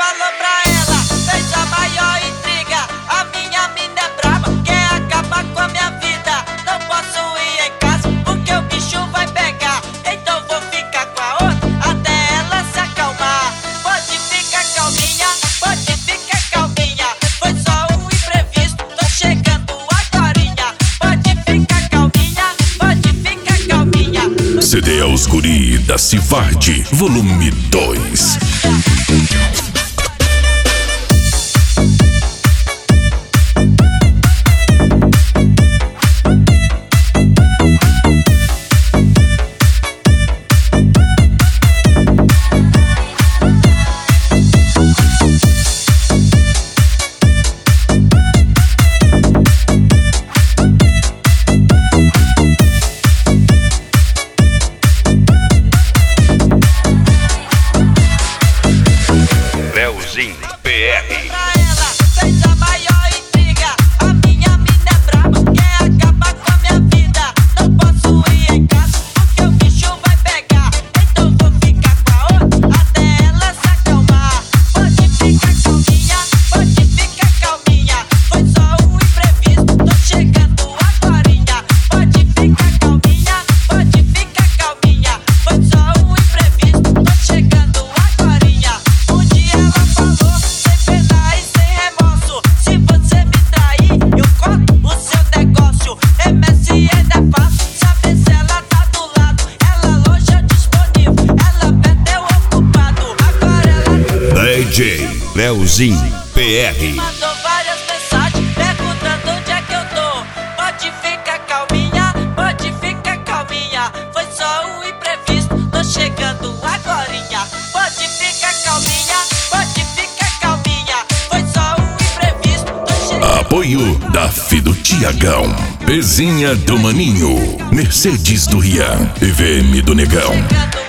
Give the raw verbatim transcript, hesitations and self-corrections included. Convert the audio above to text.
falou pra ela, fez a maior intriga. A minha mina é braba, quer acabar com a minha vida. Não posso ir em casa porque o bicho vai pegar. Então vou ficar com a outra até ela se acalmar. Pode ficar calminha, pode ficar calminha. Foi só um imprevisto, tô chegando agorinha. Pode ficar calminha, pode ficar calminha. C D aos guri da Civardi, volume dois. Leozinho P R. Pra ela, fez a maior intriga. A minha mina é braba, quer acabar com a minha vida. Não posso ir em casa porque o bicho vai pegar. Então vou ficar com a outra até ela se acalmar. Pode ficar calminha, pode ficar calminha. Foi só um imprevisto, tô chegando agorinha. Pode ficar calminha, pode ficar calminha. Foi só um imprevisto, tô chegando agorinha. Um dia ela falou, sem pena e sem remorso: se você me trair, eu corto o seu negócio. M S N é fácil saber se ela tá do lado. Ela longe ou disponível, ela perto eu ocupado. Agora ela D J Leozinho P R. mandou várias mensagens perguntando onde é que eu tô. Pode ficar calminha, pode ficar calminha. Foi só um imprevisto, tô chegando agorinha. Pode ficar calminha, pode ficar calminha. Foi só um imprevisto, tô chegando. Apoio da Fi do Tiagão, Pezinha do Maninho, Mercedes do Rian e V M do Negão. Chegando